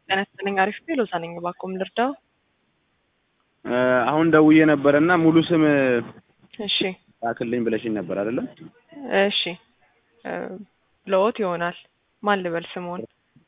ተነስተኛ አሪፍ ሎዛ ነኝ ባቆም ልርዳው። አሁን ደውዬ ነበርና ሙሉ ስም እሺ አክልኝ ብለሽኝ ነበር አይደለም? እሺ ለውጥ ይሆናል። ማን ልበል ስሙን?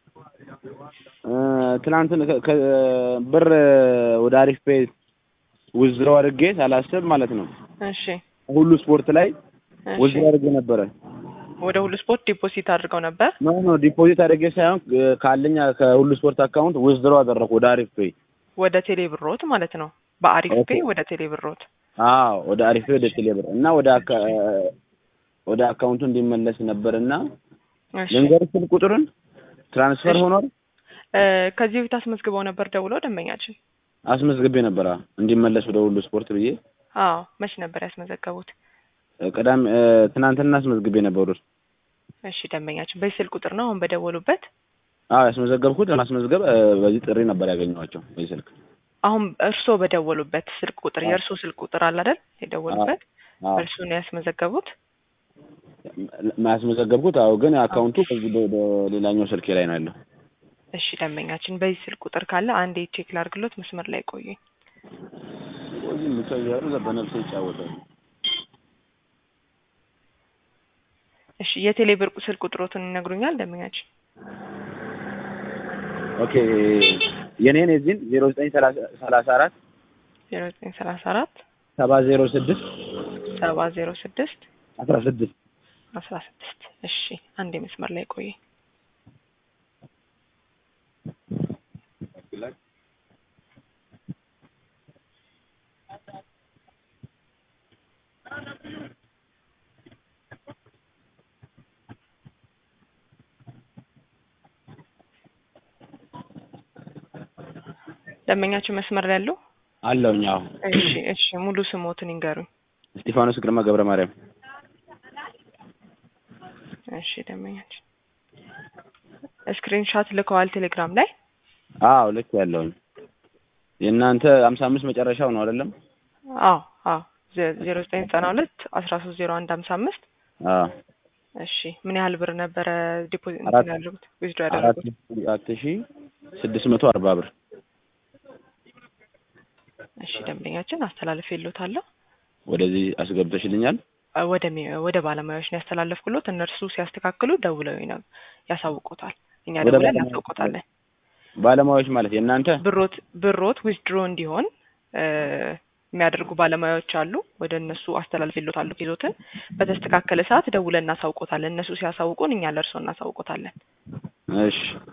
ትናንት ብር ወደ አሪፍ ፔይ ውዝድረው አድርጌ ሳላስብ ማለት ነው። እሺ ሁሉ ስፖርት ላይ ውዝድረው አድርጌ ነበረ። ወደ ሁሉ ስፖርት ዲፖዚት አድርገው ነበር? ኖ ዲፖዚት አድርጌ ሳይሆን ካለኛ ከሁሉ ስፖርት አካውንት ውዝድረው አደረኩ ወደ አሪፍ ፔይ። ወደ ቴሌ ብሮት ማለት ነው። በአሪፍ ፔይ ወደ ቴሌ ብሮት። አዎ ወደ አሪፍ ፔይ ወደ ቴሌ ብር እና ወደ አካውንቱ እንዲመለስ ነበርና ልንገርሽ ቁጥሩን ትራንስፈር ሆኗል። ከዚህ በፊት አስመዝግበው ነበር ደውለው ደንበኛችን? አስመዝግቤ ነበር እንዲመለስ ወደ ሁሉ ስፖርት ብዬ። አዎ መች ነበር ያስመዘገቡት? ቀዳም ትናንትና አስመዝግቤ ነበር። እሺ ደንበኛችን በዚህ ስልክ ቁጥር ነው አሁን በደወሉበት? አዎ ያስመዘገብኩት ለማስመዝገብ በዚህ ጥሪ ነበር ያገኘኋቸው በዚህ ስልክ። አሁን እርስዎ በደወሉበት ስልክ ቁጥር የእርስዎ ስልክ ቁጥር አለ አይደል? የደወሉበት እርሱ ነው ያስመዘገቡት? ማስመዘገብኩት አዎ፣ ግን አካውንቱ ከዚህ ሌላኛው ስልኬ ላይ ነው ያለው። እሺ ደንበኛችን በዚህ ስልክ ቁጥር ካለ አንዴ ቼክ ላድርግሎት፣ መስመር ላይ ቆዩኝ። ወይም ምታያሩ በነፍሴ ይጫወታል። እሺ የቴሌ ብር ስልክ ቁጥሮትን ይነግሩኛል ደንበኛችን? ኦኬ የኔን እዚህን 0934 0934 706 706 16 እሺ አንዴ መስመር ላይ ቆዩኝ። ደንበኛችን መስመር ላይ ያለው አለውኝ? አዎ። እሺ ሙሉ ስሞትን ይንገሩኝ። እስጢፋኖስ ግርማ ገብረ ማርያም። እሺ ደንበኛችን ስክሪንሾት ልከዋል ቴሌግራም ላይ? አዎ ልክ ያለውኝ። የእናንተ 55 መጨረሻው ነው አይደለም? አዎ 0992 130155 አዎ። እሺ ምን ያህል ብር ነበረ ዲፖዚት ያደረጉት? ዊዝድሮ ያደረጉት? 4640 ብር። እሺ ደንበኛችን አስተላልፌልዎታለሁ። ወደዚህ አስገብተሽልኛል? ወደ ባለሙያዎች ነው ያስተላለፍኩሎት። እነርሱ ሲያስተካክሉ ደውለው ያሳውቁታል። እኛ ደውለን እናሳውቁታለን። ባለሙያዎች ማለት የእናንተ? ብሮት ዊዝድሮ እንዲሆን የሚያደርጉ ባለሙያዎች አሉ። ወደ እነሱ አስተላልፌልዎታለሁ። ኬዞትን በተስተካከለ ሰዓት ደውለን እናሳውቁታለን። እነሱ ሲያሳውቁን እኛ ለእርሶ እናሳውቁታለን። እሺ